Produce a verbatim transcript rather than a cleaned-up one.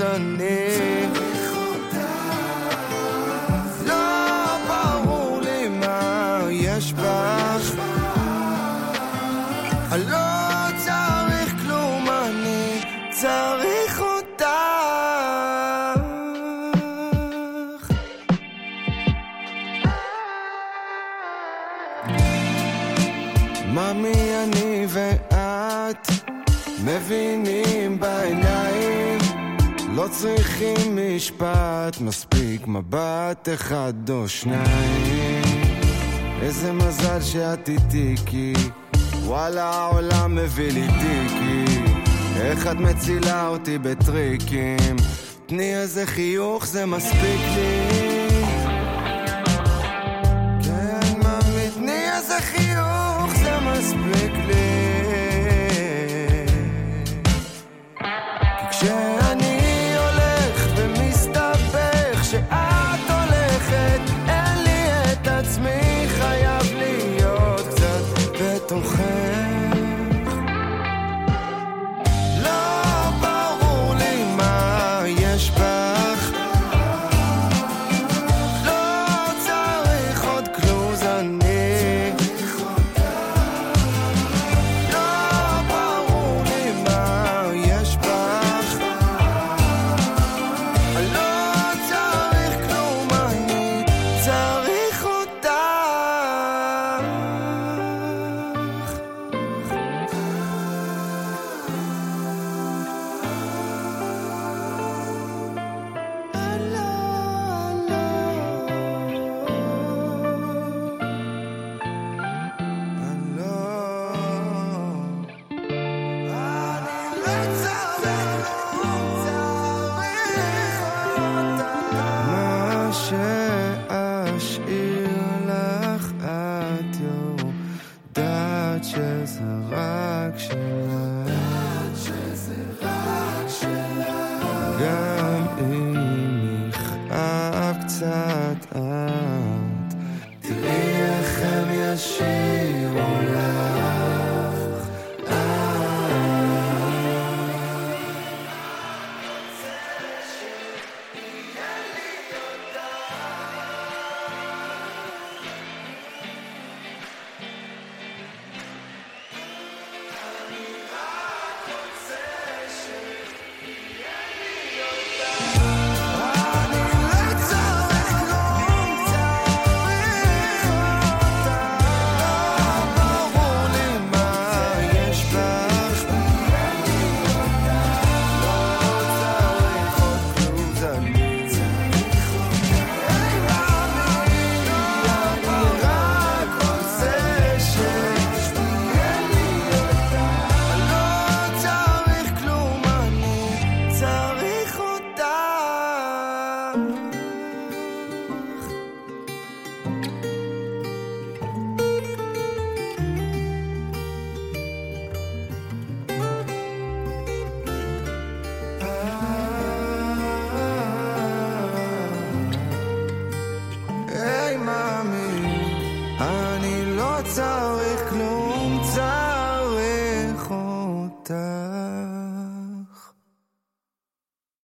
אני צריך אותך, לא ברור לי מה יש בך, אני לא צריך כלום, אני צריך אותך. ממי אני ואת מבינים בעיניים, לא צריכים משפט, מספיק מבט אחד או שניים. איזה מזל שאת איתי, כי וואלה העולם מביא לי טיקי. איך את מצילה אותי בטריקים, תני איזה חיוך זה מספיק לי. כן ממי תני איזה חיוך זה מספיק לי. כשאני הולך ומסתבך שאת הולכת, אין לי את עצמי, חייב להיות קצת בתוכך. לא ברור לי מה יש בך, לא צריך עוד כלוז, אני לא ברור לי מה יש בך, לא צריך כלום, אני צריך אותך. מה שאשאיר לך את יודעת שזה רק שלך, גם אם יכאב קצת את תראי איך הם ישירו לך. Thank you.